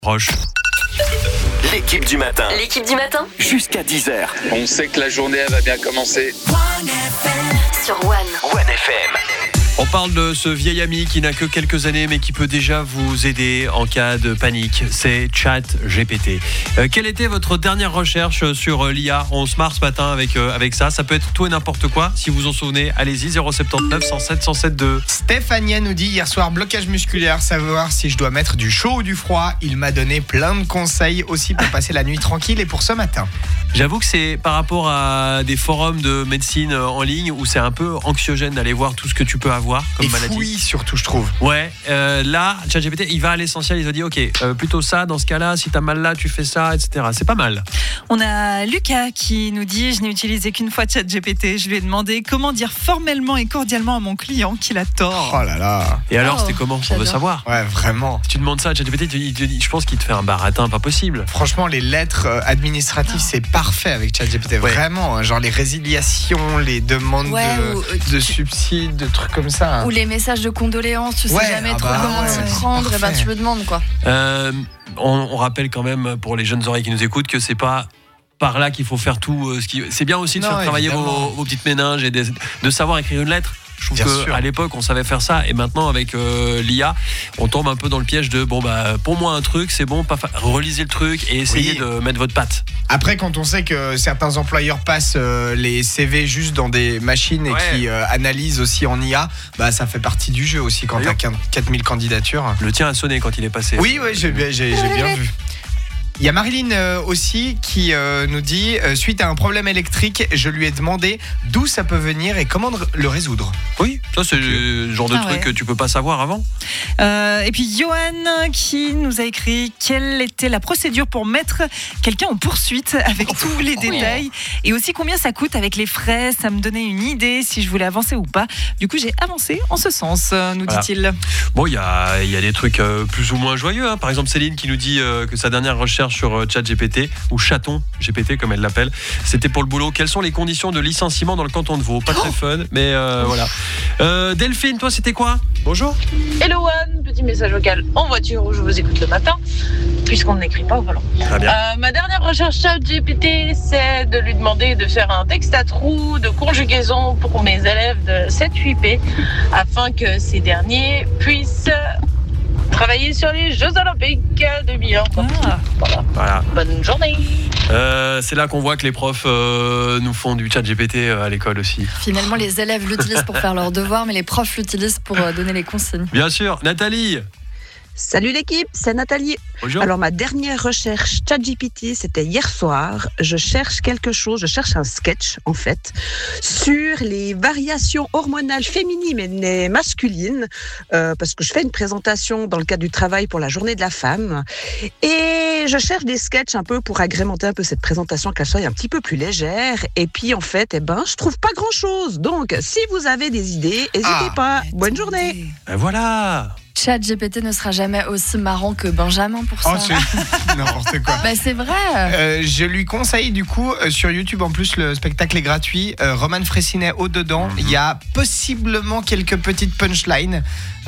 Proche. L'équipe du matin. L'équipe du matin Jusqu'à 10h. On sait que la journée elle va bien commencer. sur One. One FM. On parle de ce vieil ami qui n'a que quelques années mais qui peut déjà vous aider en cas de panique. C'est ChatGPT. Quelle était votre dernière recherche sur l'IA ? On se marre ce matin avec ça. Ça peut être tout et n'importe quoi. Si vous en souvenez, allez-y, 079 107 107 2. Stéphania nous dit hier soir blocage musculaire, savoir si je dois mettre du chaud ou du froid. Il m'a donné plein de conseils aussi pour passer la nuit tranquille et pour ce matin. J'avoue que c'est par rapport à des forums de médecine en ligne où c'est un peu anxiogène d'aller voir tout ce que tu peux avoir comme Et maladie. fouillis surtout, je trouve. Ouais, là, ChatGPT, il va à l'essentiel, il va dire, ok, plutôt ça, dans ce cas-là, si t'as mal là, tu fais ça, etc. C'est pas mal. On a Lucas qui nous dit « Je n'ai utilisé qu'une fois ChatGPT. Je lui ai demandé comment dire formellement et cordialement à mon client qu'il a tort. Oh là là. Et alors, Oh, c'était comment ? On j'adore. veut savoir. Ouais, vraiment. Si tu demandes ça à ChatGPT, il te dit, je pense qu'il te fait un baratin pas possible. Franchement, les lettres administratives, c'est parfait avec ChatGPT. Ouais. Vraiment, hein, genre les résiliations, les demandes Ouais, de subsides, de trucs comme ça. Ou les messages de condoléances, tu Ouais, sais jamais ah trop bah comment ouais, s'y prendre, et ben parfait. tu me demandes quoi. On rappelle quand même pour les jeunes oreilles qui nous écoutent que c'est pas par là qu'il faut faire tout. C'est bien aussi de Non, faire travailler évidemment. vos petites méninges et de savoir écrire une lettre. Je trouve Bien sûr. qu'à l'époque, on savait faire ça. Et maintenant, avec l'IA, on tombe un peu dans le piège de pour moi, un truc, c'est bon, relisez le truc et essayez Oui. de mettre votre patte. Après, quand on sait que certains employeurs passent les CV juste dans des machines et Ouais. qui analysent aussi en IA, bah, ça fait partie du jeu aussi quand t'as 4000 candidatures. Le tien a sonné quand il est passé. Oui, j'ai bien vu. Il y a Marilyn aussi qui nous dit suite à un problème électrique, je lui ai demandé d'où ça peut venir et comment le résoudre. Oui, ça c'est le genre de Ah truc ouais. que tu peux pas savoir avant. Et puis Johan qui nous a écrit quelle était la procédure pour mettre quelqu'un en poursuite avec tous les détails et aussi combien ça coûte avec les frais. Ça me donnait une idée si je voulais avancer ou pas. Du coup, j'ai avancé en ce sens, nous Voilà. dit-il. Bon, il y a des trucs plus ou moins joyeux. Hein. Par exemple, Céline qui nous dit que sa dernière recherche sur ChatGPT, ou Chaton GPT comme elle l'appelle, c'était pour le boulot. Quelles sont les conditions de licenciement dans le canton de Vaud ? Pas très fun, mais voilà. Delphine, toi, c'était quoi ? Bonjour. Hello One, petit message vocal en voiture où je vous écoute le matin, puisqu'on n'écrit pas au volant. Très bien. Ma dernière recherche ChatGPT, c'est de lui demander de faire un texte à trous de conjugaison pour mes élèves de 7-8P, afin que ces derniers puissent travailler sur les Jeux Olympiques 2020. Ah. Voilà. Bonne journée. C'est là qu'on voit que les profs nous font du ChatGPT à l'école aussi. Finalement, les élèves l'utilisent pour faire leurs devoirs, mais les profs l'utilisent pour donner les consignes. Bien sûr. Nathalie. Salut l'équipe, c'est Nathalie. Bonjour. Alors ma dernière recherche ChatGPT, c'était hier soir. Je cherche quelque chose, je cherche un sketch en fait, sur les variations hormonales féminines et masculines, parce que je fais une présentation dans le cadre du travail pour la journée de la femme. Et je cherche des sketchs un peu pour agrémenter un peu cette présentation, qu'elle soit un petit peu plus légère. Et puis en fait, je trouve pas grand chose. Donc si vous avez des idées, n'hésitez pas. Bonne journée. Ben voilà. ChatGPT ne sera jamais aussi marrant que Benjamin pour ça. Oh, c'est n'importe quoi. Bah c'est vrai. Je lui conseille du coup sur YouTube, en plus le spectacle est gratuit, Roman Fressinet au dedans. Il y a possiblement quelques petites punchlines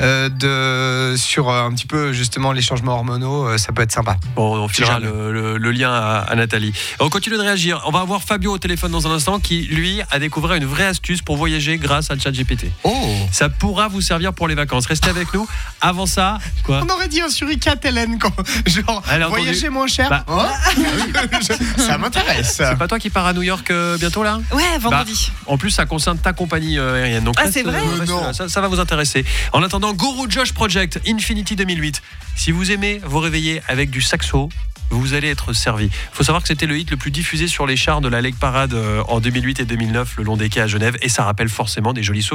sur un petit peu justement les changements hormonaux, ça peut être sympa. Bon, on filera jamais. le lien à Nathalie. On continue de réagir. On va avoir Fabio au téléphone dans un instant qui, lui, a découvert une vraie astuce pour voyager grâce à ChatGPT. Oh, Ça pourra vous servir pour les vacances. Restez avec nous. Avant ça, quoi ? on aurait dit un suricat Hélène quand genre Elle a entendu. voyager moins cher. Bah. Oh ça m'intéresse. C'est pas toi qui pars à New York bientôt là ? Ouais, vendredi. En plus, ça concerne ta compagnie aérienne. Donc Ah, reste, c'est vrai ? reste Non. là. Ça va vous intéresser. En attendant, Guru Josh Project Infinity 2008. Si vous aimez vous réveiller avec du saxo, vous allez être servi. Il faut savoir que c'était le hit le plus diffusé sur les charts de la Lake Parade en 2008 et 2009 le long des quais à Genève. Et ça rappelle forcément des jolis souvenirs.